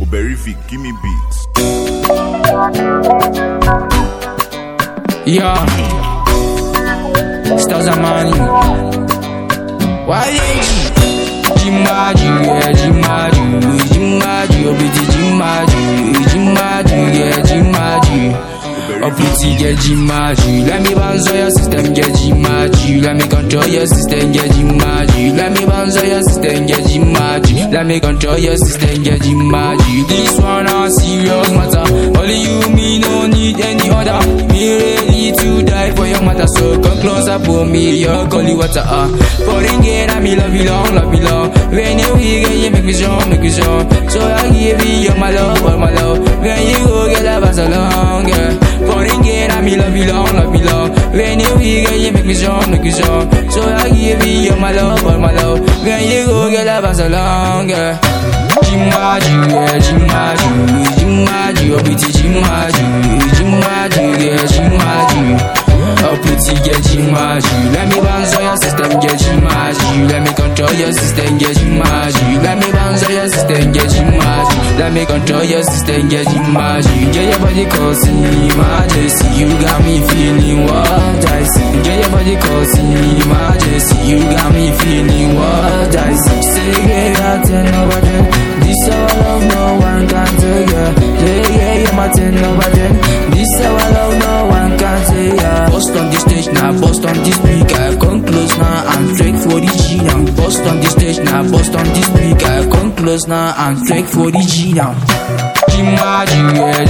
Oberific, give me beats. Yeah, Stars are money. Why Jimaju, yeah, Jimaju, Obiti Jimaju, yeah, Jimaju. Oh pretty get Jimaju, let me bounce on your system, get Jimaju. Let me control your system, get Jimaju. Let me bounce on your system, get Jimaju. Let me control your system, get Jimaju. This one a serious matter, only you, me, no need any other. Me ready to die for your matter, so come closer for me, your gully water. Pouring in, I me love you long. When you get you make me strong. So I give you all my love. When you go get that pass along, yeah. Pouring in, I me love you long. When you get you make me strong. So I give you all my love. When you go get that pass along, yeah. Jimaju, yeah, Jimaju, Obiti Jimaju, yeah, Jimaju. Oh pretty get Jimaju, let me bounce on your system, get Jimaju. Let me control your system, get Jimaju. Let me bounce on your system, get Jimaju. Let me control your system, get Jimaju. Get your body causing emergency, you got me feeling what I see. Get your body causing emergency, you got me feeling what I see. Say yeah, 10 over 10. This our love, no one can take yeah. Yeah, my 10 over 10. This our love, no one can take yeah. Bust on the stage now, bust on this speaker. Come close now and straight for the G now. Bust on the stage now, bust on this speaker. Come close now and straight for the G now. Jimaju, yeah,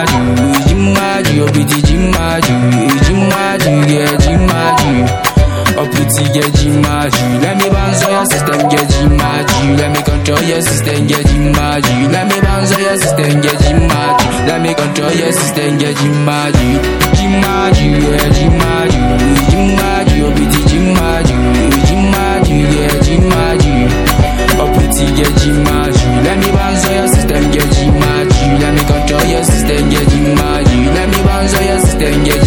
Jimaju, Obiti Jimaju, yeah, Jimaju. Oh pretty get Jimaju, let me bounce on your system, get Jimaju. Let me control your system, get Jimaju. Let me bounce on your system, get Jimaju. Let me control your system, get Jimaju. Jimaju, yeah, Jimaju, Obiti Jimaju, yeah, Jimaju. Oh pretty get Jimaju, let me bounce on your system, get Jimaju. Let me control your system, get Jimaju. Let me bounce on your system, get